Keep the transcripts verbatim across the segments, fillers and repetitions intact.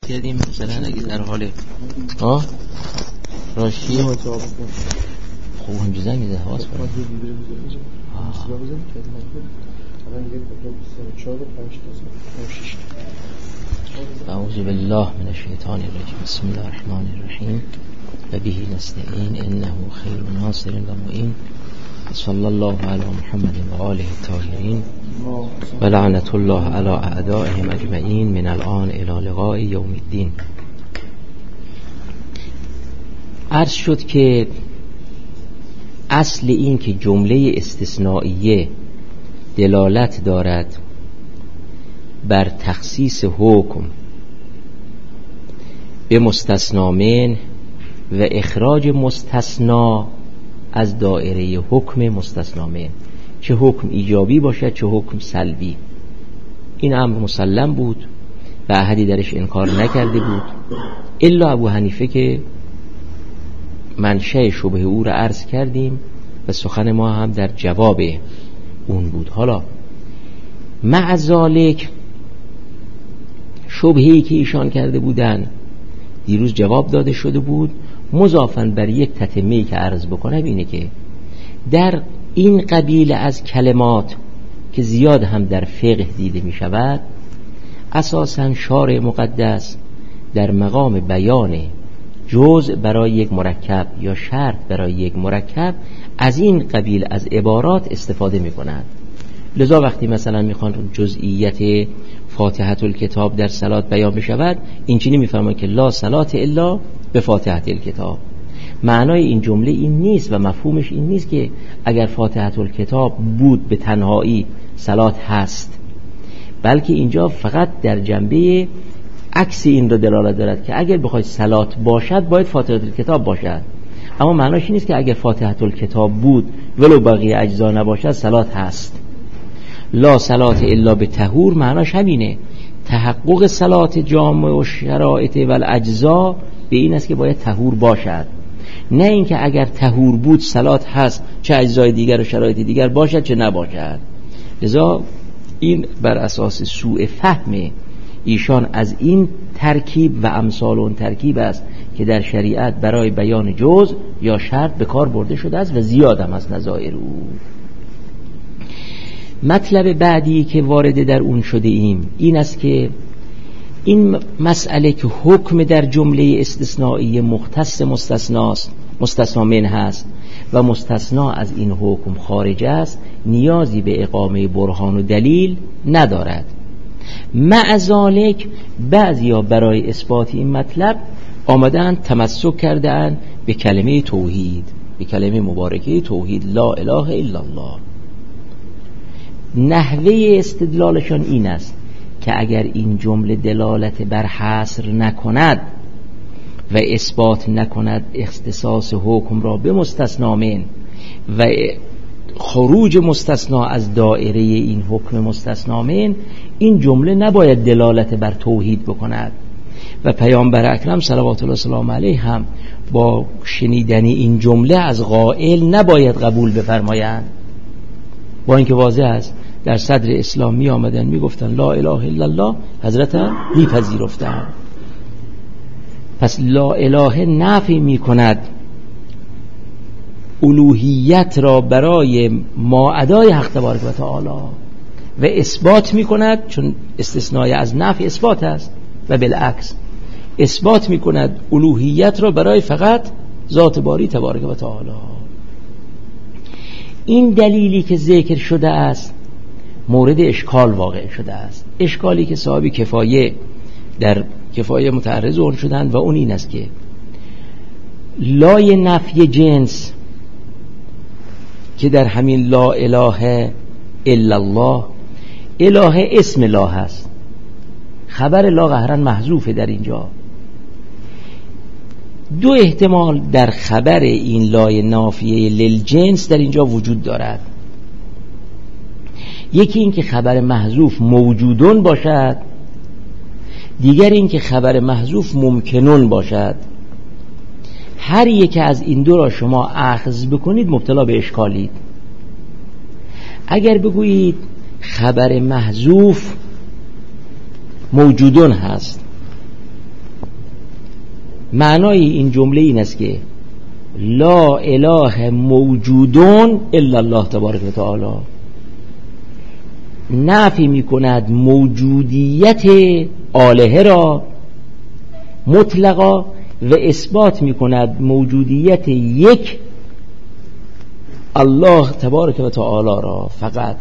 کردیم مثلا اگه در حال ها راشی خوب هم جزنگ میده حواس کنم اعوذ بالله من الشیطان الرجیم بسم الله الرحمن الرحیم و به نستعین انه خیر ناصر و معین صلی الله علی محمد و آله الطاهرین و لعنت الله علی اعدائهم اجمعین من الان الی لقاء یوم الدین. عرض شد که اصل این که جمله استثنائیه دلالت دارد بر تخصیص حکم به مستثنا منه و اخراج مستثنا از دایره حکم مستثنا منه، چه حکم ایجابی باشد چه حکم سلبی. این امر مسلم بود و احدی درش انکار نکرده بود الا ابو حنیفه که منشأ شبهه او را عرض کردیم و سخن ما هم در جواب اون بود. حالا مع ذالک شبهه‌ای که ایشان کرده بودن دیروز جواب داده شده بود. مضافاً بر یک تتمه‌ای که عرض بکنم اینه که در این قبیل از کلمات که زیاد هم در فقه دیده می شود، اساساً شارع مقدس در مقام بیان جزء برای یک مرکب یا شرط برای یک مرکب از این قبیل از عبارات استفاده می کنند. لذا وقتی مثلا میخوان جزئیت فاتحه الکتاب در صلات بیان بشود، این چنین میفهمند که لا صلات الا به فاتحه الکتاب. معنای این جمله این نیست و مفهومش این نیست که اگر فاتحه الکتاب بود به تنهایی صلات هست، بلکه اینجا فقط در جنبه عکس این رو دلالت دارد که اگر بخواد صلات باشد باید فاتحه الکتاب باشد. اما معناش این نیست که اگر فاتحه الکتاب بود ولو بقیه اجزا نباشد صلات هست. لا صلات الا به طهور معناش همینه، تحقق صلات جامع و شرایط و الاجزا به این است که باید طهور باشد، نه اینکه اگر طهور بود صلات هست چه اجزای دیگر و شرایط دیگر باشد چه نباشد. لذا این بر اساس سوء فهم ایشان از این ترکیب و امثال اون ترکیب است که در شریعت برای بیان جزء یا شرط به کار برده شده است و زیاد هم از نظائر او. مطلب بعدی که وارد در اون شده ایم این است که این مسئله که حکم در جمله استثنایی مختص مستثناست، مستثنا منه هست و مستثنا از این حکم خارج است، نیازی به اقامه برهان و دلیل ندارد. مع ذالک بعضیا برای اثبات این مطلب آمدن تمسک کردن به کلمه توحید، به کلمه مبارکه توحید، لا اله الا الله. نحوه استدلالشان این است که اگر این جمله دلالت بر حصر نکند و اثبات نکند اختصاص حکم را به مستثنا من و خروج مستثنا از دائره این حکم مستثنا من، این جمله نباید دلالت بر توحید بکند و پیامبر اکرم صلوات الله سلام علیه هم با شنیدن این جمله از قائل نباید قبول بفرمایند، با اینکه واضح است در صدر اسلام می آمدن می گفتن لا اله الا الله، حضرت هم می پذیرفتن. پس لا اله نفی می کند الوهیت را برای ماعدای حق تبارک و تعالی و اثبات می کند، چون استثنای از نفی اثبات است و بالعکس اثبات می کند الوهیت را برای فقط ذات باری تبارک و تعالی. این دلیلی که ذکر شده است مورد اشکال واقع شده است، اشکالی که صاحب کفایه در کفایه متعرض اون شدند و اون این است که لای نفی جنس که در همین لا اله الا الله، اله اسم لا هست، خبر لا قهرن محذوفه در اینجا. دو احتمال در خبر این لای نافیه للجنس در اینجا وجود دارد. یکی این که خبر محذوف موجودون باشد، دیگر این که خبر محذوف ممکنون باشد. هر یک از این دو را شما اخذ بکنید مبتلا به اشکالید. اگر بگویید خبر محذوف موجودون هست معنای این جمله این است که لا اله موجودون الا الله تبارک و تعالی، نفی می کند موجودیت الهه را مطلقا و اثبات می کند موجودیت یک الله تبارک و تعالی را فقط.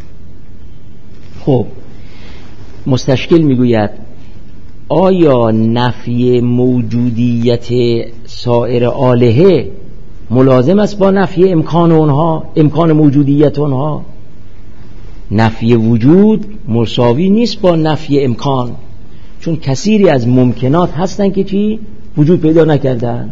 خب مستشکل می گوید آیا نفی موجودیت سایر آلهه ملازم است با نفی امکان اونها، امکان موجودیت اونها؟ نفی وجود مساوی نیست با نفی امکان، چون کثیری از ممکنات هستن که چی؟ وجود پیدا نکردن.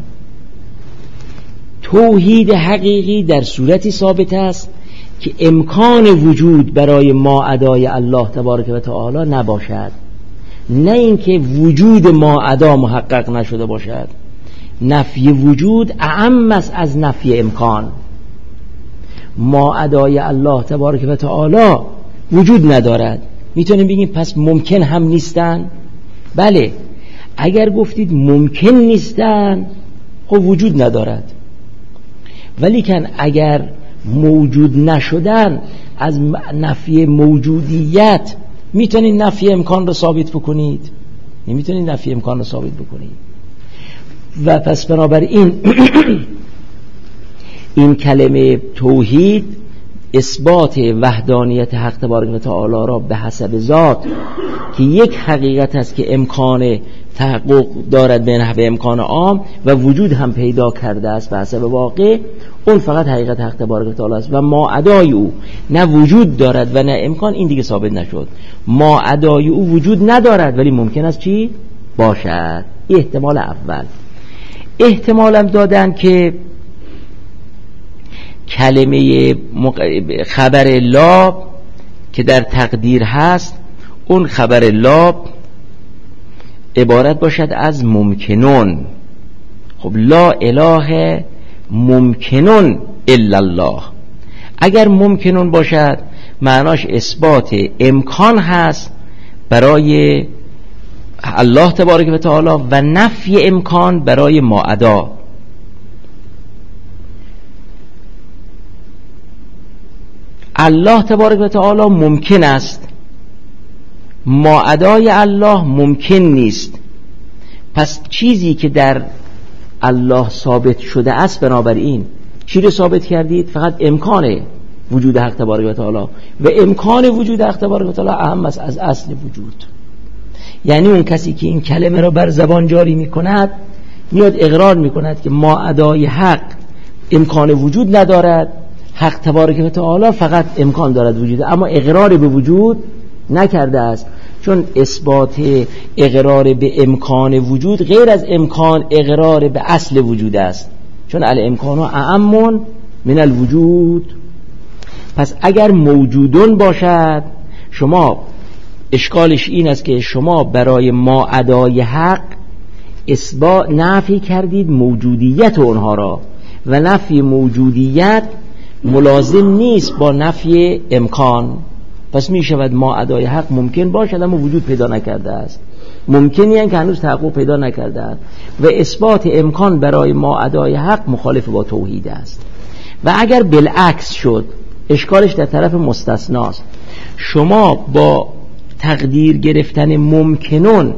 توحید حقیقی در صورتی ثابت است که امکان وجود برای ما ادای الله تبارک و تعالی نباشد، نه اینکه وجود ما ادا محقق نشده باشد. نفی وجود اعم است از نفی امکان. ما ادای الله تبارک و تعالی وجود ندارد، میتونیم بگیم پس ممکن هم نیستن؟ بله، اگر گفتید ممکن نیستن خب وجود ندارد، ولی کن اگر موجود نشدن از نفی موجودیت میتونید نفی امکان رو ثابت بکنید؟ نمیتونید نفی امکان رو ثابت بکنید. و پس بنابراین این کلمه توحید اثبات وحدانیت حق تبارک و تعالی را به حسب ذات که یک حقیقت است که امکان تحقق دارد به نحو امکان عام و وجود هم پیدا کرده است به حسب واقع، اون فقط حقیقت حق تبارک و تعالی است و ما ادای او نه وجود دارد و نه امکان، این دیگه ثابت نشد. ما ادای او وجود ندارد ولی ممکن است چی باشد. احتمال اول. احتمالم دادن که کلمه خبر لا که در تقدیر هست، اون خبر لا عبارت باشد از ممکنون. خب لا اله ممکنون الا الله، اگر ممکنون باشد معناش اثبات امکان هست برای الله تبارک و تعالی و نفی امکان برای ما ادا. الله تبارک و تعالی ممکن است، ما ادای الله ممکن نیست. پس چیزی که در الله ثابت شده است، بنابراین چی رو ثابت کردید؟ فقط امکان وجود حق تبارک و تعالی و امکان وجود حق تبارک و تعالی اهم است از اصل وجود. یعنی اون کسی که این کلمه را بر زبان جاری می کند میاد اقرار می کند که ما ادای حق امکان وجود ندارد، حق تبارک و تعالی فقط امکان دارد وجود، اما اقرار به وجود نکرده است، چون اثبات اقرار به امکان وجود غیر از امکان اقرار به اصل وجود است، چون الامکان اعم من الوجود. پس اگر موجودون باشد، شما اشکالش این است که شما برای ما ادای حق اثبات نفی کردید موجودیت اونها را و نفی موجودیت ملازم نیست با نفی امکان. پس می شود ما ادای حق ممکن باشد اما وجود پیدا نکرده است، ممکنی هست که هنوز تحقق پیدا نکرده است و اثبات امکان برای ما ادای حق مخالف با توحید است. و اگر بالعکس شد، اشکالش در طرف مستثناست. شما با تقدیر گرفتن ممکنون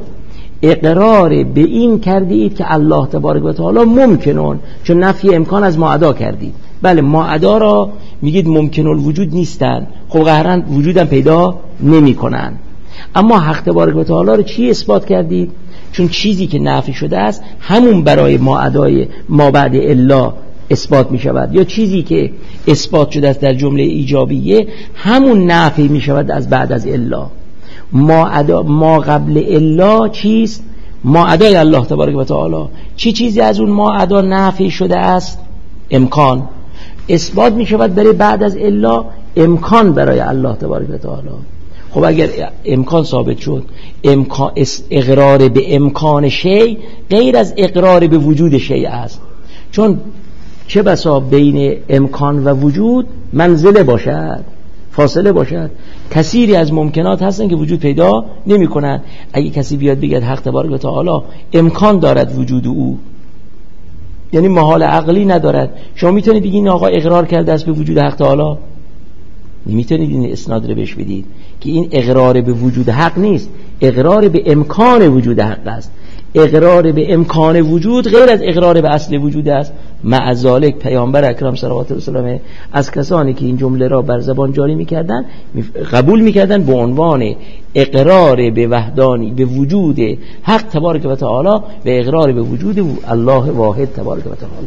اقرار به این کردید که الله تبارک و تعالی ممکنون، چون نفی امکان از ما ادا کردید. بله، ما ادا را میگید ممکن الوجود نیستن، خب قهرن وجودم پیدا نمی کنن. اما حق تبارک و تعالی رو چی اثبات کردید؟ چون چیزی که نفی شده است همون برای ما ادای ما بعد الا اثبات می شود، یا چیزی که اثبات شده است در جمله ایجابیه همون نفی می شود از بعد از الا. ما, ادا ما قبل الا چیست؟ ما ادای الله تبارک و تعالی. چی چیزی از اون ما ادا نفی شده است؟ امکان. اثبات می شود برای بعد از الا امکان برای الله تبارک و تعالی. خب اگر امکان ثابت شد، امکان اقرار به امکان شیء غیر از اقرار به وجود شیء است، چون چه بسا بین امکان و وجود منزله باشد، فاصله باشد. کثیری از ممکنات هستن که وجود پیدا نمی کنن. اگه کسی بیاد بگه حق تبارک و تعالی امکان دارد وجود او، یعنی محال عقلی ندارد، شما میتونید بگید این آقا اقرار کرده است به وجود حق تعالی؟ نمیتونید این اسناد رو بهش بدید که این اقرار به وجود حق نیست، اقرار به امکان وجود حق است. اقرار به امکان وجود غیر از اقرار به اصل وجود است. مع ذالک پیامبر اکرم صلوات الله علیه از کسانی که این جمله را بر زبان جاری میکردن قبول میکردن به عنوان اقرار به وحدانی به وجود حق تبارک و تعالی و اقرار به وجود الله واحد تبارک و تعالی.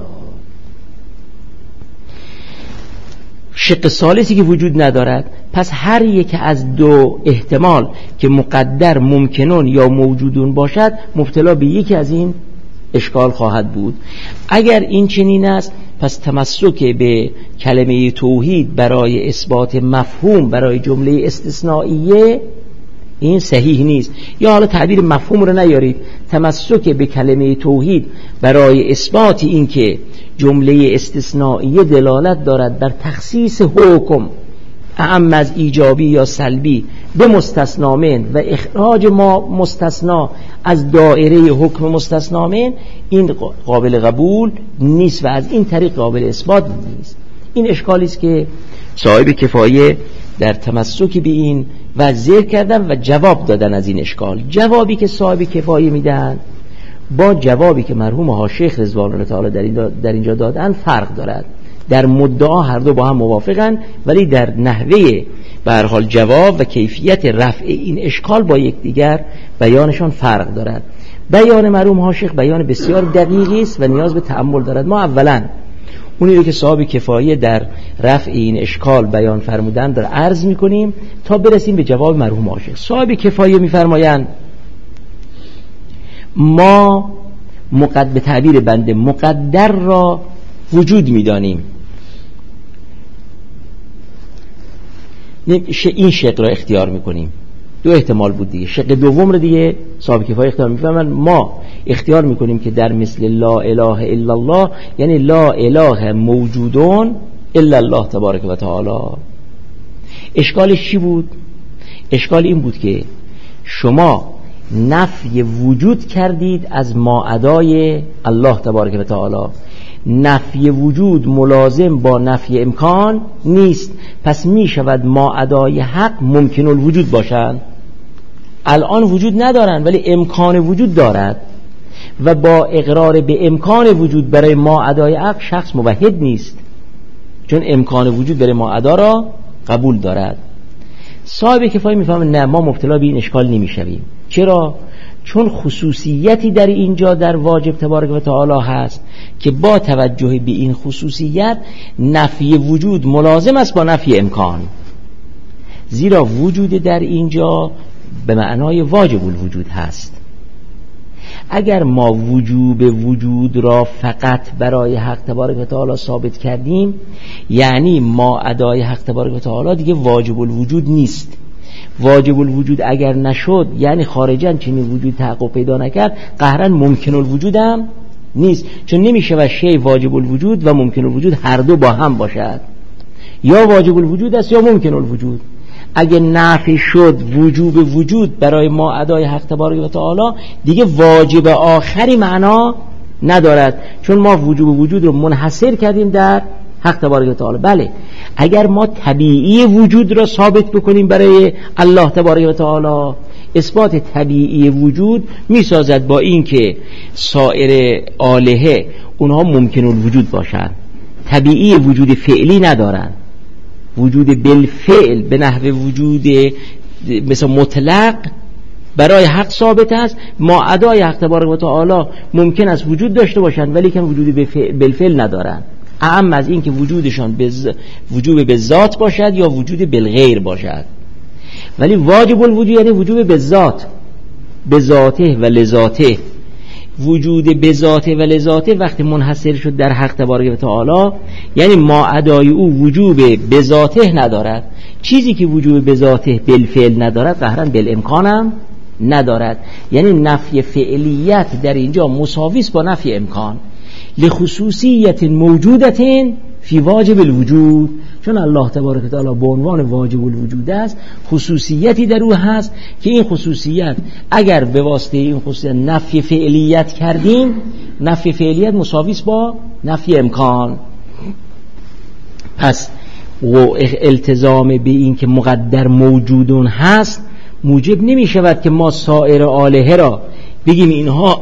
شق ثالثی که وجود ندارد، پس هر یک از دو احتمال که مقدر ممکنون یا موجودون باشد مبتلا به یکی از این اشکال خواهد بود. اگر این چنین است، پس تمسک به کلمه توحید برای اثبات مفهوم برای جمله استثنائیه این صحیح نیست. یا حالا تعبیر مفهوم رو نیارید، تمسک به کلمه توحید برای اثبات این که جمله استثنائیه دلالت دارد بر تخصیص حکم اعم از ایجابی یا سلبی به مستثنامن و اخراج ما مستثنا از دائره حکم مستثنامن، این قابل قبول نیست و از این طریق قابل اثبات نیست. این اشکالی است که صاحب کفایه در تمسک به این و ذکر کردن و جواب دادن از این اشکال. جوابی که صاحب کفایه میدن با جوابی که مرحوم ها شیخ رضوان الله تعالی در, این در اینجا دادن فرق دارد. در مدعا هر دو با هم موافقن، ولی در نحوه به هر حال جواب و کیفیت رفع این اشکال با یکدیگر بیانشان فرق دارد. بیان مرحوم ها شیخ بیان بسیار دقیقی است و نیاز به تأمل دارد. ما اولا اونی رو که صاحب کفایه در رفع این اشکال بیان فرمودن در عرض میکنیم تا برسیم به جواب مرحوم ها شیخ. صاحب کفایه میفرمایند ما مقدر به تعبیر بنده مقدر را وجود میدانیم. این شق را اختیار میکنیم. دو احتمال بود دیگه. شق دوم رو دیگه صاحب کفایه اختیار میفهمن. ما اختیار میکنیم که در مثل لا اله الا الله، یعنی لا اله موجودون الا الله تبارک و تعالی. اشکالش چی بود؟ اشکال این بود که شما نفی وجود کردید از ماعدای الله تبارک و تعالی. نفی وجود ملازم با نفی امکان نیست، پس می شود ماعدای حق ممکن الوجود باشند. الان وجود ندارن ولی امکان وجود دارد و با اقرار به امکان وجود برای ماعدای حق شخص موحد نیست، چون امکان وجود برای ماعدا را قبول دارد. صاحب کفایه میفهمه نه، ما مبتلا به این اشکال نمیشویم. چرا؟ چون خصوصیتی در اینجا در واجب تبارک و تعالی هست که با توجه به این خصوصیت نفی وجود ملازم است با نفی امکان، زیرا وجود در اینجا به معنای واجب الوجود هست. اگر ما وجوب وجود را فقط برای حق تبارک و تعالی ثابت کردیم، یعنی ما ادای حق تبارک و تعالی دیگه واجب الوجود نیست. واجب الوجود اگر نشد، یعنی خارجاً چنین وجود تحقق پیدا نکرد، قهراً ممکن الوجود هم نیست، چون نمیشه و شی واجب الوجود و ممکن الوجود هر دو با هم باشد. یا واجب الوجود است یا ممکن الوجود. اگه نفی شد وجوب وجود برای ما ادای حق تبارک و تعالی، دیگه واجب آخری معنا ندارد، چون ما وجوب وجود رو منحصر کردیم در حق تبارک و تعالی. بله، اگر ما طبیعی وجود را ثابت بکنیم برای الله تبارک و تعالی، اثبات طبیعی وجود میسازد با این که سایر آلهه اونها ممکن الوجود باشند، طبیعی وجود فعلی ندارند. وجود بالفعل به نحو وجود مثل مطلق برای حق ثابت است. ما ادای حق تبارک و تعالی ممکن است وجود داشته باشند ولی که وجود بالفعل ندارند، اهم از این که وجودشان بز... وجود به ذات باشد یا وجود بالغیر باشد. ولی واجب الوجود یعنی وجود به ذات، به ذاته و لذاته. وجود به ذاته و لذاته وقتی منحصر شد در حق تبارک و تعالی، یعنی ما ادای او وجود به ذاته ندارد. چیزی که وجود به ذاته بالفعل ندارد قهراً بالامکان هم ندارد. یعنی نفی فعلیت در اینجا مساوی است با نفی امکان، لخصوصیت موجودت فی واجب الوجود، چون الله تبارک و تعالی به عنوان واجب الوجود است، خصوصیتی در او هست که این خصوصیت اگر به واسطه این خصوصیت نفی فعلیت کردیم، نفی فعلیت مساوی است با نفی امکان. پس و التزام به این که مقدر موجودون هست موجب نمی شود که ما سایر آلهه را بگیم اینها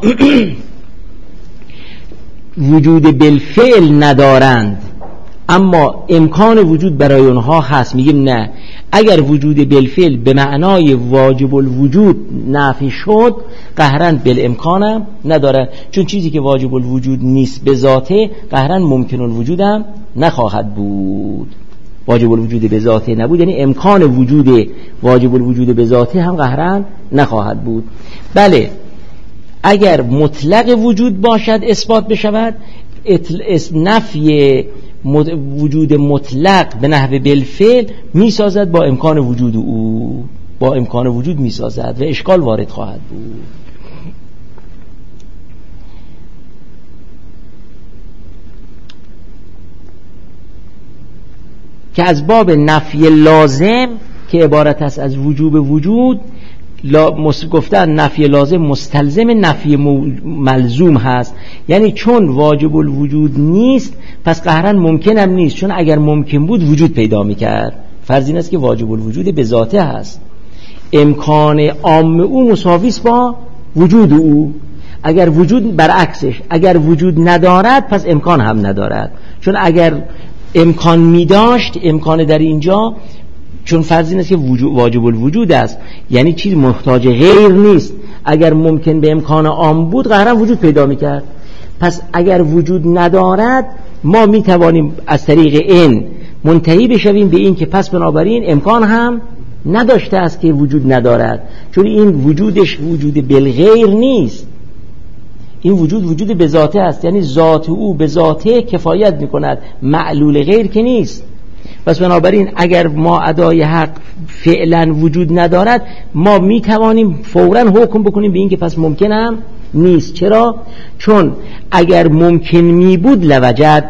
وجود بالفعل ندارند اما امکان وجود برای اونها هست. میگیم نه، اگر وجود بالفعل به معنای واجب الوجود نفی شد قهرن بالامکانم نداره، چون چیزی که واجب الوجود نیست به ذاته قهرن ممکن الوجود هم نخواهد بود. واجب الوجود به ذاته نبود یعنی امکان وجود واجب الوجود به ذاته هم قهرن نخواهد بود. بله اگر مطلق وجود باشد اثبات بشود، نفی وجود مطلق به نحو بالفعل میسازد با امکان وجود او، با امکان وجود میسازد و اشکال وارد خواهد بود. که از باب نفی لازم که عبارت است از وجوب وجود، گفتن نفی لازم مستلزم نفی ملزوم هست، یعنی چون واجب الوجود نیست پس قهرن ممکن هم نیست، چون اگر ممکن بود وجود پیدا میکرد. فرض این است که واجب الوجود به ذاته هست، امکان عام او مساوی است با وجود او. اگر وجود برعکسش، اگر وجود ندارد پس امکان هم ندارد، چون اگر امکان می داشت، امکان در اینجا چون فرض این است که واجب الوجود است یعنی چیز محتاج غیر نیست، اگر ممکن به امکان عام بود قرار وجود پیدا می کرد. پس اگر وجود ندارد ما می توانیم از طریق این منتهی بشویم به این که پس بنابراین امکان هم نداشته است که وجود ندارد، چون این وجودش وجود بالغیر نیست، این وجود وجود به ذاته است، یعنی ذات او به ذاته کفایت می کند، معلول غیر که نیست. پس بنابراین اگر ما ادای حق فعلا وجود ندارد ما می توانیم فوراً حکم بکنیم به این که پس ممکن هم نیست. چرا؟ چون اگر ممکن می بود لوجد،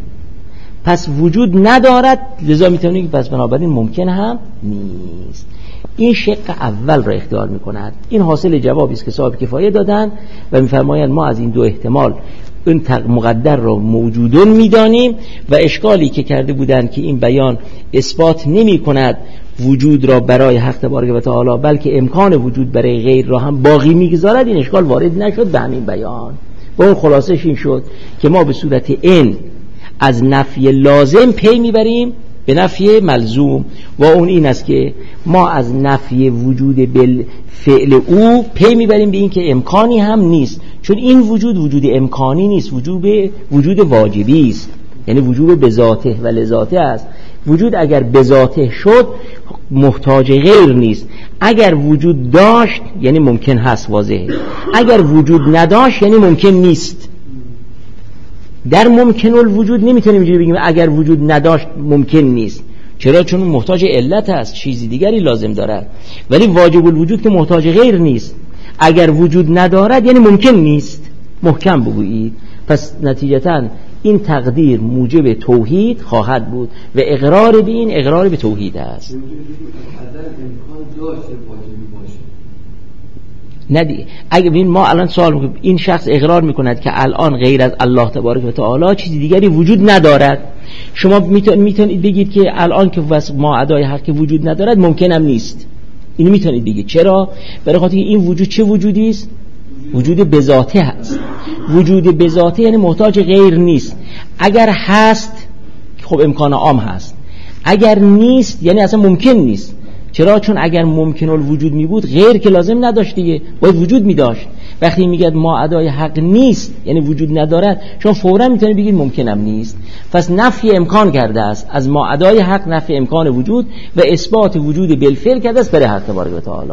پس وجود ندارد، لذا می توانیم که پس بنابراین ممکن هم نیست. این شق اول را اختیار می کند. این حاصل جوابی است که صاحب کفایه دادن و می فرمایند ما از این دو احتمال این مقدر را موجودون می دانیم و اشکالی که کرده بودند که این بیان اثبات نمی کند وجود را برای حق تبارک و تعالی بلکه امکان وجود برای غیر را هم باقی می گذارد، این اشکال وارد نشد به همین بیان. و اون خلاصش این شد که ما به صورت این از نفی لازم پی می بریم به نفی ملزوم و اون این است که ما از نفی وجود بالفعل او پی میبریم به این که امکانی هم نیست، چون این وجود وجود امکانی نیست، وجود وجود واجبی است، یعنی وجود به ذاته و لذاته است. وجود اگر به ذاته شد محتاج غیر نیست، اگر وجود داشت یعنی ممکن هست، واضحه. اگر وجود نداشت یعنی ممکن نیست. در ممکن الوجود نمیتونیم اینجوری بگیم اگر وجود نداشت ممکن نیست، چرا؟ چون محتاج علت است، چیزی دیگری لازم دارد. ولی واجب الوجود که محتاج غیر نیست، اگر وجود ندارد یعنی ممکن نیست، محکم بگویید. پس نتیجتاً این تقدیر موجب توحید خواهد بود و اقرار به این اقرار به توحید است. ندی اگه ببین ما الان سوال میکنیم، این شخص اقرار میکند که الان غیر از الله تبارک و تعالی چیزی دیگری وجود ندارد. شما میتونید بگید که الان که ما ادای حق وجود ندارد ممکن هم نیست، اینو میتونید بگید. چرا؟ برای خاطر این وجود چه وجودی است؟ وجود به ذاته هست. وجود به ذاته یعنی محتاج غیر نیست. اگر هست خب امکان عام هست، اگر نیست یعنی اصلا ممکن نیست. چرا؟ چون اگر ممکن الوجود می بود غیر که لازم نداشت دیگه، باید وجود می داشت. وقتی میگه ما ادای حق نیست یعنی وجود ندارد، شما فوراً میتونید بگید ممکنم نیست. پس نفی امکان کرده است از ما ادای حق، نفی امکان وجود و اثبات وجود بالفعل کرده است برای حق تبارک و تعالی.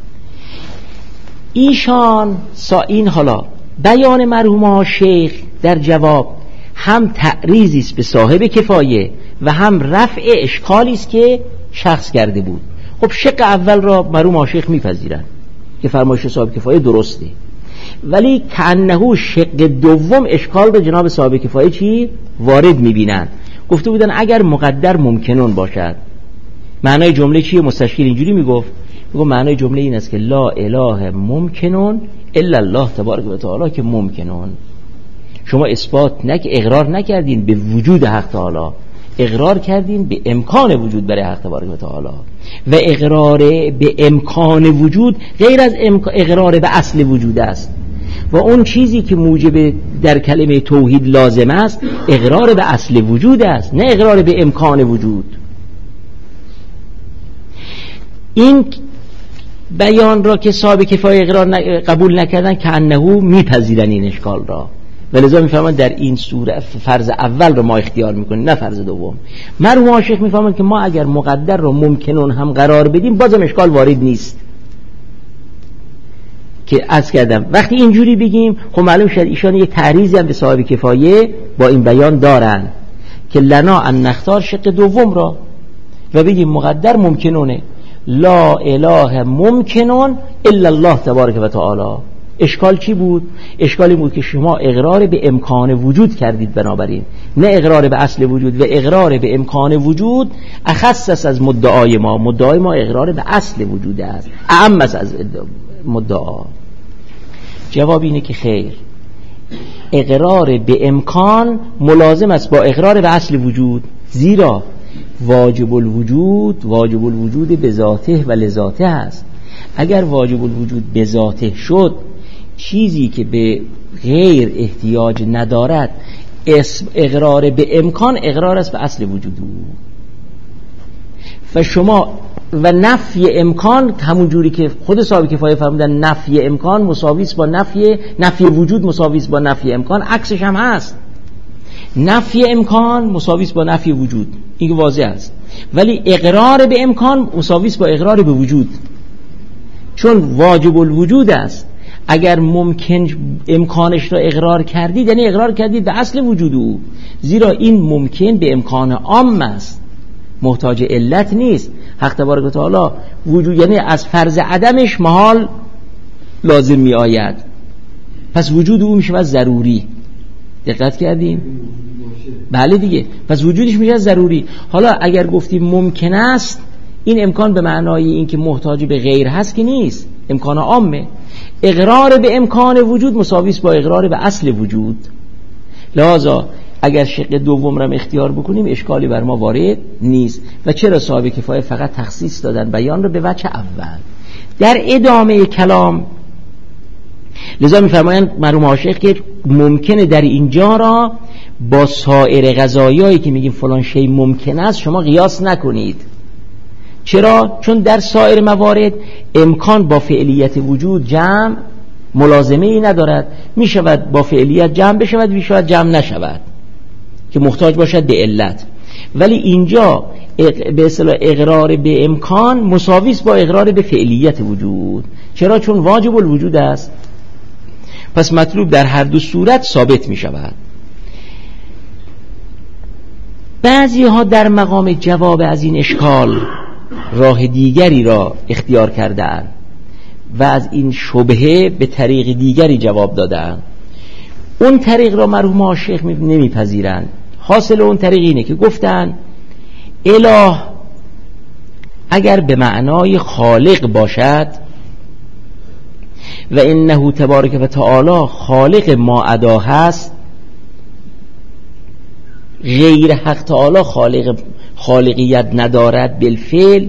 ایشان سا این حالا بیان مرحوم ها شیخ در جواب هم تعریضی است به صاحب کفایه و هم رفع اشکالی است که شخص کرده بود. خب شق اول را مرحوم ها شیخ میپذیرند که فرمایش صاحب کفایه درسته، ولی کأنه شق دوم اشکال به جناب صاحب کفایه چی وارد میبینند. گفته بودن اگر مقدر ممکنون باشد. معنای جمله چیه؟ مستشکل اینجوری میگفت، میگه معنای جمله این است که لا اله ممکنون الا الله تبارک و تعالی، که ممکنون شما اثبات نک اقرار نکردین به وجود حق تعالی، اقرار کردین به امکان وجود برای حق تبارک و تعالی، و اقرار به امکان وجود غیر از اقرار به اصل وجود است، و اون چیزی که موجب در کلمه توحید لازم است اقرار به اصل وجود است، نه اقرار به امکان وجود. این بیان را که صاحب کفایه اقرار ن... قبول نکردن که انهو میپذیرن این اشکال را، ولذا میفهمن در این سوره فرض اول رو ما اختیار میکنیم نه فرض دوم. مرحوم عاشق میفهمن که ما اگر مقدر رو ممکنون هم قرار بدیم بازم اشکال وارد نیست. که عرض کردم وقتی اینجوری بگیم خب معلوم شد ایشان یک تعریضی هم به صاحب کفایه با این بیان دارن که لنا ان نختار شق دوم را و بگیم مقدر ممکنونه، لا اله ممکنون الا الله تبارک و تعالی. اشکال چی بود؟ اشکالی بود که شما اقرار به امکان وجود کردید، بنابراین نه اقرار به اصل وجود، و اقرار به امکان وجود اخص از مدعای ما. مدعای ما اقرار به اصل وجود است، اعم از مدعا. جواب اینه که خیر، اقرار به امکان ملازم است با اقرار به اصل وجود، زیرا واجب الوجود واجب الوجود به ذاته و لذاته است. اگر واجب الوجود به ذاته شد، چیزی که به غیر احتیاج ندارد، اسم اقرار به امکان اقرار است به اصل وجود او. و شما و نفی امکان همون جوری که خود صاحب کفایه فرمودن نفی امکان مساوی است با نفی نفی وجود مساوی است با نفی امکان، عکسش هم هست. نفی امکان مساوی است با نفی وجود، این واضح است. ولی اقرار به امکان مساوی است با اقرار به وجود، چون واجب الوجود است. اگر ممکن امکانش را اقرار کردید یعنی اقرار کردید به اصل وجود او، زیرا این ممکن به امکان عام است، محتاج علت نیست. حق تبارک و تعالی وجود یعنی از فرض عدمش محال لازم می آید، پس وجود او میشه ضروری. دقت کردیم؟ بله دیگه، پس وجودش میشه ضروری. حالا اگر گفتیم ممکن است، این امکان به معنای این که محتاج به غیر هست که نیست، امکان عامه. اقرار به امکان وجود مساوی است با اقرار به اصل وجود. لذا اگر شق دوم را اختیار بکنیم اشکالی بر ما وارد نیست. و چرا صاحب کفایه فقط تخصیص دادن بیان رو به وجه اول؟ در ادامه کلام لذا میفرمایند مرحوم عاشق که ممکنه در اینجا را با سایر قضایایی که میگیم فلان شی ممکن است شما قیاس نکنید. چرا؟ چون در سایر موارد امکان با فعلیت وجود جمع ملازمه ای ندارد، می شود با فعلیت جمع بشود، می شود جمع نشود که محتاج باشد به علت. ولی اینجا به اصطلاح اقرار به امکان مساوی است با اقرار به فعلیت وجود. چرا؟ چون واجب الوجود است. پس مطلوب در هر دو صورت ثابت می شود. بعضی ها در مقام جواب از این اشکال راه دیگری را اختیار کردند و از این شبهه به طریق دیگری جواب دادند. اون طریق را مرحوم عاشق نمیپذیرند. حاصل اون طریق اینه که گفتن اله اگر به معنای خالق باشد و انه تبارک و تعالی خالق ما ادا هست، غیر حق تعالی خالق خالقیت ندارد بالفعل،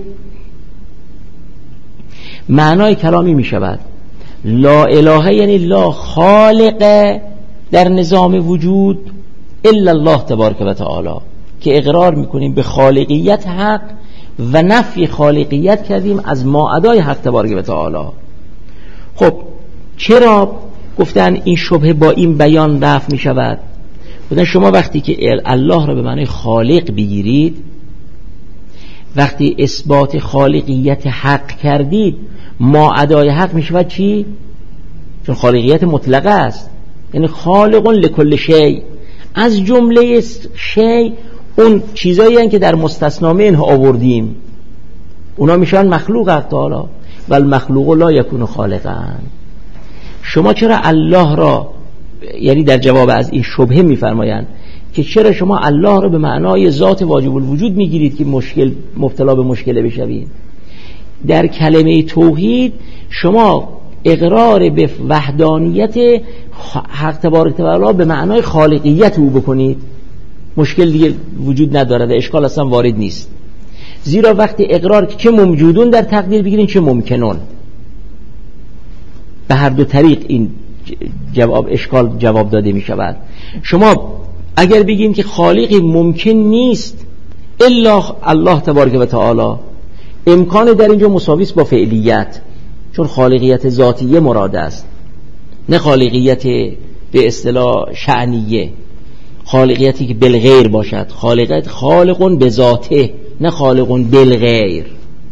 معنای کلامی می شود لا اله یعنی لا خالق در نظام وجود الا الله تبارک و تعالی، که اقرار میکنیم به خالقیت حق و نفی خالقیت کردیم از ماعدای حق تبارک و تعالی. خب چرا گفتن این شبهه با این بیان رفع می شود؟ گفتن شما وقتی که الله را به معنی خالق بگیرید، وقتی اثبات خالقیت حق کردید، ماعدای حق می شود چی؟ چون خالقیت مطلقه است، یعنی خالق لکل شی، از جمله شی اون چیزایی هستند که در مستثنا منه آوردیم، اونا میشن مخلوق حق تعالی و المخلوق لا یکون خالقا. شما چرا الله را، یعنی در جواب از این شبهه میفرمایند که چرا شما الله رو به معنای ذات واجب الوجود میگیرید که مشکل مبتلا به مشکل بشوید. در کلمه توحید شما اقرار به وحدانیت حق تبارک و تعالی به معنای خالقیت او بکنید، مشکل دیگه وجود نداره و اشکال اصلا وارد نیست. زیرا وقتی اقرار که چه موجودون در تقدیر بگیرین چه ممکنون، به هر دو طریق این جواب اشکال جواب داده می شود. شما اگر بگین که خالقی ممکن نیست الا الله تبارک و تعالی، امکان در اینجا مساوی است با فعلیت، چون خالقیت ذاتیه مراد است، نه خالقیت به اصطلاح شأنیه، خالقیتی که بالغیر باشد، خالقیت خالقون به ذاته نه خالقون بالغیر.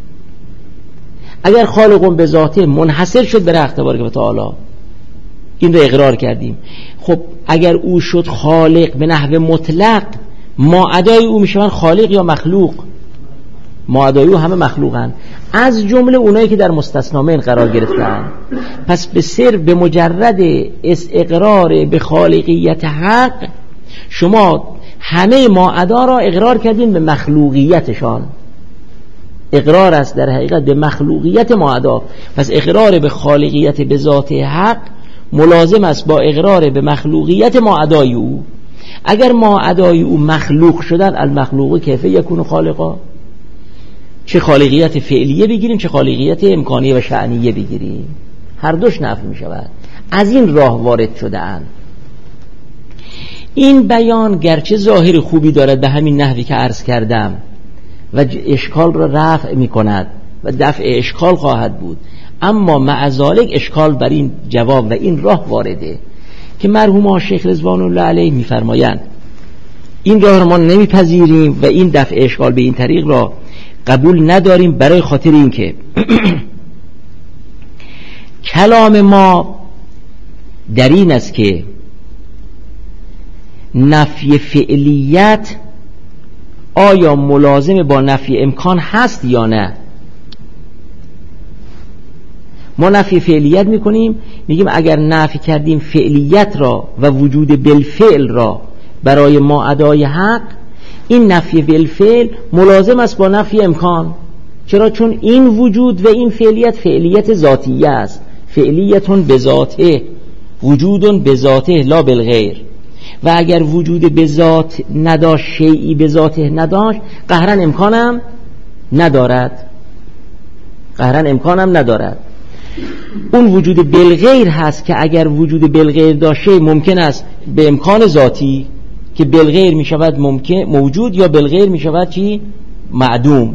اگر خالقون به ذاته منحصر شد به حق تبارک و تعالی، این رو اقرار کردیم. خب اگر او شد خالق به نحو مطلق، ما ادای او میشون خالق یا مخلوق؟ ما ادای او همه مخلوقن، از جمله اونایی که در مستثنامین قرار گرفتن. پس به سر به مجرد اقرار به خالقیت حق شما همه ما ادا را اقرار کردین به مخلوقیتشان. اقرار است در حقیقت به مخلوقیت ما ادا. پس اقرار به خالقیت به ذات حق ملازم است با اقرار به مخلوقیت ما ادای او. اگر ما ادای او مخلوق شدن، المخلوق کیف یکون خالقا، چه خالقیت فعلیه بگیریم چه خالقیت امکانیه و شأنیه بگیریم، هر دوش نفی می شود. از این راه وارد شده اند. این بیان گرچه ظاهر خوبی دارد به همین نحوی که عرض کردم و اشکال را رفع می کند و دفع اشکال خواهد بود، اما مع ذالک اشکال بر این جواب و این راه وارده که مرحوم شیخ رضوان الله علیه می‌فرمایند این راه را ما نمیپذیریم و این دفع اشکال به این طریق را قبول نداریم، برای خاطر اینکه کلام ما در این است که نفی فعلیت آیا ملازم با نفی امکان هست یا نه. ما نفی فعلیت میکنیم، میگیم اگر نفی کردیم فعلیت را و وجود بالفعل را برای ما ادای حق، این نفی بالفعل ملازم است با نفی امکان. چرا؟ چون این وجود و این فعلیت فعلیت ذاتیه است، فعلیتون بذاته، وجودون بذاته لا بالغیر. و اگر وجود بذات نداشت، شیئی بذاته نداشت، قهرن امکانم ندارد، قهرن امکانم ندارد. اون وجود بالغیر هست که اگر وجود بالغیر داشته ممکن است به امکان ذاتی که بالغیر می شود ممکن موجود، یا بالغیر می شود چی؟ معدوم.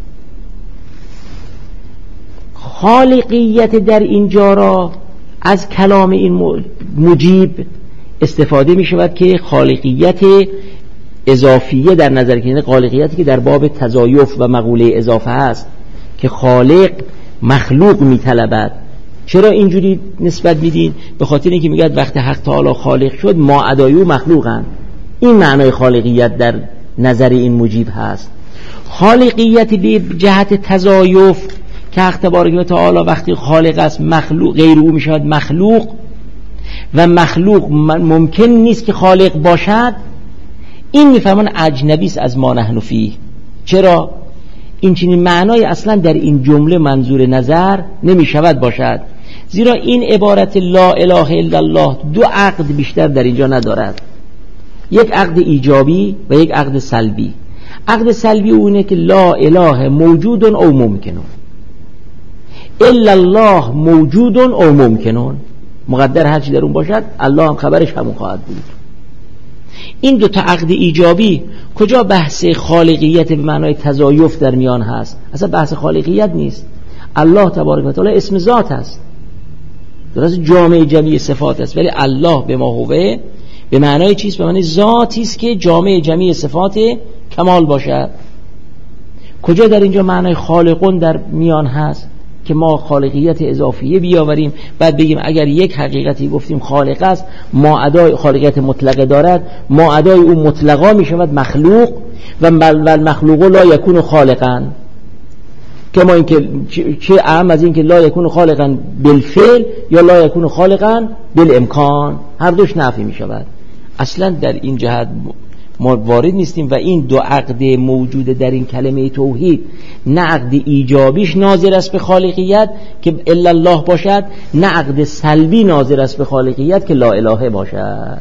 خالقیت در اینجا را از کلام این مجیب استفاده می شود که خالقیت اضافیه در نظر که خالقیتی که در باب تضایف و مقوله اضافه هست که خالق مخلوق می طلبد. چرا اینجوری نسبت میدین؟ به خاطر اینکه میگه وقتی حق تعالی خالق شد ما ادایو مخلوقن. این معنای خالقیت در نظر این مجیب هست. خالقیت به جهت تضایف که حق تبارک و تعالی وقتی خالق است مخلوق غیر او میشود مخلوق، و مخلوق ممکن نیست که خالق باشد. این میفهمن اجنبی است از ما نحن فیه. چرا؟ این چنین معنای اصلا در این جمله منظور نظر نمی شود باشد، زیرا این عبارت لا اله الا الله دو عقد بیشتر در اینجا ندارد، یک عقد ایجابی و یک عقد سلبی. عقد سلبی اونه که لا اله موجود او ممکنون، الا الله موجود او ممکنون، مقدر هرچی در اون باشد الله هم خبرش همون خواهد بود. این دو تا عقد ایجابی کجا بحث خالقیت به معنای تضایف در میان هست؟ اصلا بحث خالقیت نیست. الله تبارک و تعالی اسم ذات است، درست جامع جمیع صفات است، ولی الله به ما هوه به معنای چیست؟ به معنای ذاتی است که جامع جمیع صفات کمال باشد. کجا در اینجا معنای خالقون در میان هست که ما خالقیت اضافیه بیاوریم بعد بگیم اگر یک حقیقتی گفتیم خالق است، ما ادای خالقیت مطلقه دارد، ما ادای او مطلقا می شود مخلوق و المخلوق لا یکون خالقا. که ما اینکه چه اهم از این که لا یکون خالقا بالفعل یا لا یکون خالقا بالامکان، هر دوش نفی می شود. اصلا در این جهت ما وارد نیستیم و این دو عقد موجود در این کلمه توحید، نه عقد ایجابیش ناظر است به خالقیت که الا الله باشد، نه عقد سلبی ناظر است به خالقیت که لا اله باشد.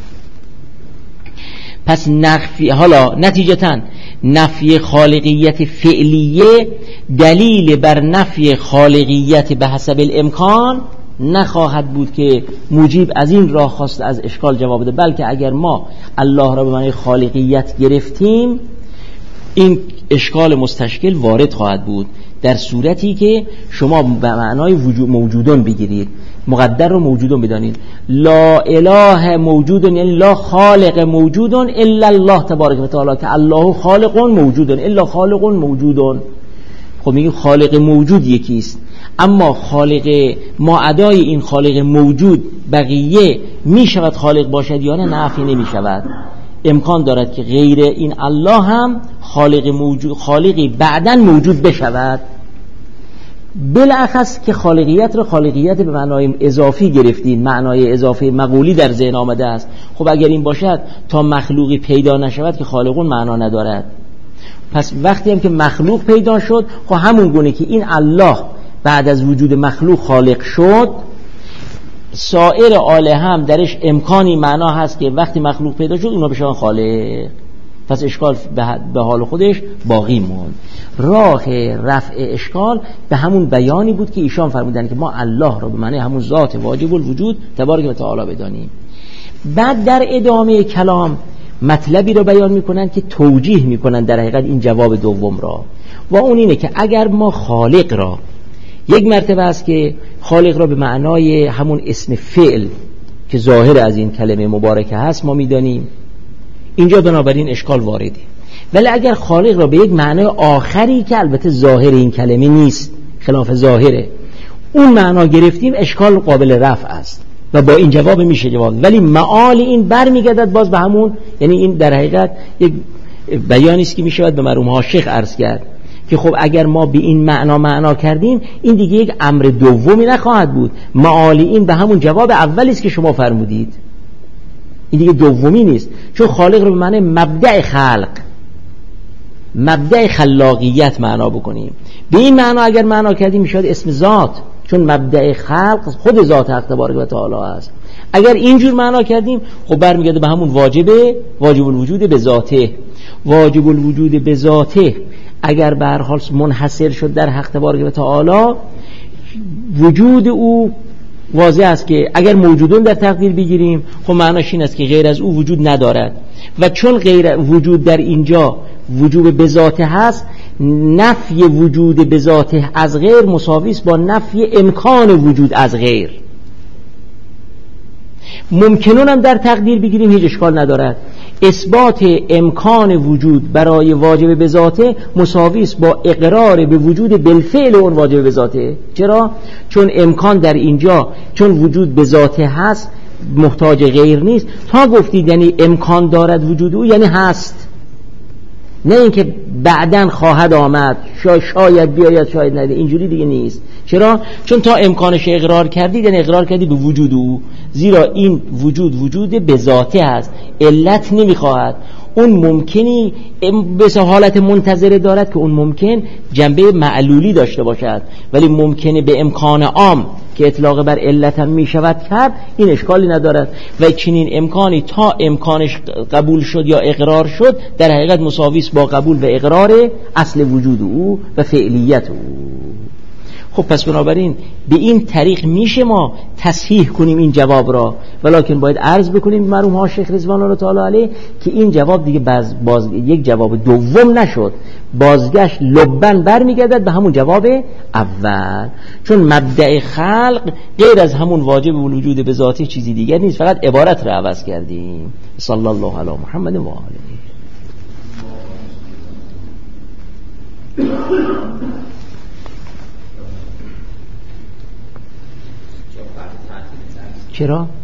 پس نفی، حالا نتیجتاً نفی خالقیت فعلیه دلیل بر نفی خالقیت به حسب الامکان نخواهد بود که موجب از این راه خواست از اشکال جواب بده، بلکه اگر ما الله را به معنی خالقیت گرفتیم این اشکال مستشکل وارد خواهد بود در صورتی که شما به معنای وجود موجودون بگیرید، مقدر رو موجودون بدانید. لا اله موجودون یعنی لا خالق موجودون الا الله تبارک و تعالی، که الله خالق موجودون الا خالق موجودون. خب میگه خالق موجود یکیست، اما خالق ما ادای این خالق موجود بقیه می شود خالق باشد یا نه؟ نفی نمی شود. امکان دارد که غیر این الله هم خالق موجود خالقی بعداً موجود بشود، بالاخص که خالقیت رو خالقیت به معنای اضافی گرفتین، معنای اضافی مقولی در ذهن آمده است. خب اگر این باشد تا مخلوقی پیدا نشود که خالقون معنا ندارد. پس وقتی هم که مخلوق پیدا شد، خب همون گونه که این الله بعد از وجود مخلوق خالق شد، سایر آله هم درش امکانی معنا هست که وقتی مخلوق پیدا شد اونا بشن خالق. پس اشکال به حال خودش باقی موند. راه رفع اشکال به همون بیانی بود که ایشان فرمودن که ما الله را به معنی همون ذات واجب الوجود تبارک و تعالی بدانیم. بعد در ادامه کلام مطلبی رو بیان میکنن که توجیه میکنن در حقیقت این جواب دوم را، و اون اینه که اگر ما خالق را، یک مرتبه است که خالق را به معنای همون اسم فعل که ظاهر از این کلمه مبارکه هست ما میدانیم، اینجا بنابراین اشکال وارده. ولی اگر خالق را به یک معنای آخری که البته ظاهر این کلمه نیست، خلاف ظاهره، اون معنا گرفتیم، اشکال قابل رفع است و با این جواب میشه جواب. ولی معال این برمیگردد باز به همون، یعنی این در حقیقت یک بیانی است که میشود به مرحوم ها شیخ عرض کرد که خب اگر ما به این معنا معنا کردیم این دیگه یک امر دومی نخواهد بود، معال این به همون جواب اولی است که شما فرمودید، این دیگه دومی نیست. چون خالق رو به معنی مبدأ خلق، مبدأ خلاقیت معنا بکنیم، به این معنا اگر معنا کردیم میشود اسم ذات، چون مبدأ خلق خود ذات حق تبارک و تعالی است. اگر اینجور معنا کردیم خب برمیگرده به همون واجبه، واجب الوجود به ذاته. واجب الوجود به ذاته اگر به هر حال منحصر شد در حق تبارک و تعالی، وجود او واضح است که اگر موجودون در تقدیر بگیریم خب معناش این است که غیر از او وجود ندارد، و چون غیر وجود در اینجا وجود به ذاته هست، نفی وجود به ذاته از غیر مساوی است با نفی امکان وجود از غیر. ممکنون هم در تقدیر بگیریم هیچ اشکال ندارد. اثبات امکان وجود برای واجب به ذاته مساوی است با اقرار به وجود بالفعل اون واجب به ذاته. چرا؟ چون امکان در اینجا چون وجود به ذاته هست محتاج غیر نیست. تا گفتید یعنی امکان دارد وجود او یعنی هست، نه اینکه بعداً خواهد آمد، شاید بیاید شاید نده، اینجوری دیگه نیست. چرا؟ چون تا امکانش اقرار کردید یعنی اقرار کردید به وجود او، زیرا این وجود وجود به ذاته هست، علت نمیخواهد. اون ممکنی به حالت منتظره دارد که اون ممکن جنبه معلولی داشته باشد، ولی ممکنه به امکان عام که اطلاق بر علت هم می شود کرد، این اشکالی ندارد. و چنین امکانی تا امکانش قبول شد یا اقرار شد در حقیقت مساوی است با قبول و اقرار اصل وجود او و فعلیت او. خب پس بنابراین به این طریق میشه ما تصحیح کنیم این جواب را، ولکن باید عرض بکنیم مرحوم ها شیخ رضوان الله تعالی علیه که این جواب دیگه باز, باز یک جواب دوم نشد، بازگشت لبن برمیگردد به همون جواب اول، چون مبدأ خلق غیر از همون واجب الوجود به ذاتی چیزی دیگر نیست، فقط عبارت را عوض کردیم. صلی الله علی محمد و آله. چرا؟